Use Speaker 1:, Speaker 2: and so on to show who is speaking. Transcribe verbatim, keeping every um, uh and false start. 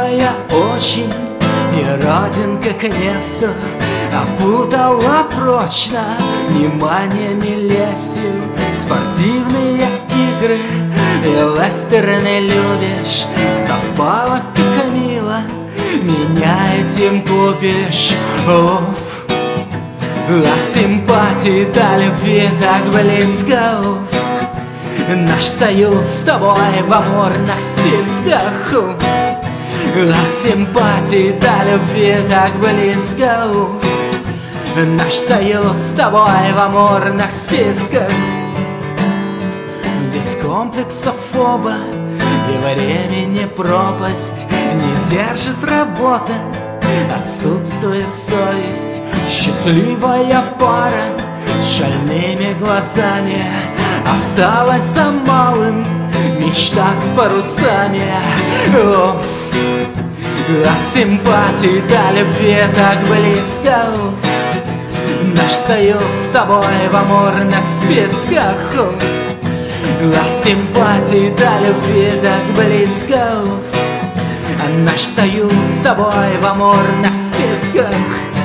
Speaker 1: Счастливая очень, и родинка к месту опутала прочно вниманиями, лестью. Спортивные игры и вестерны любишь, совпало как мило, меня этим купишь. Уф, от симпатии до любви так близко. Уф, наш союз с тобой в амурных списках. Уф, от симпатии до любви так близко. Уф, наш союз с тобой в амурных списках. Без комплексов оба, и времени пропасть, не держит работа, отсутствует совесть. Счастливая пара с шальными глазами, осталась за малым мечта с парусами. Уф, от симпатии до любви так близко. Уф, наш союз с тобой в амурных списках. Уф, от симпатии до любви так близко. Уф, наш союз с тобой в амурных списках.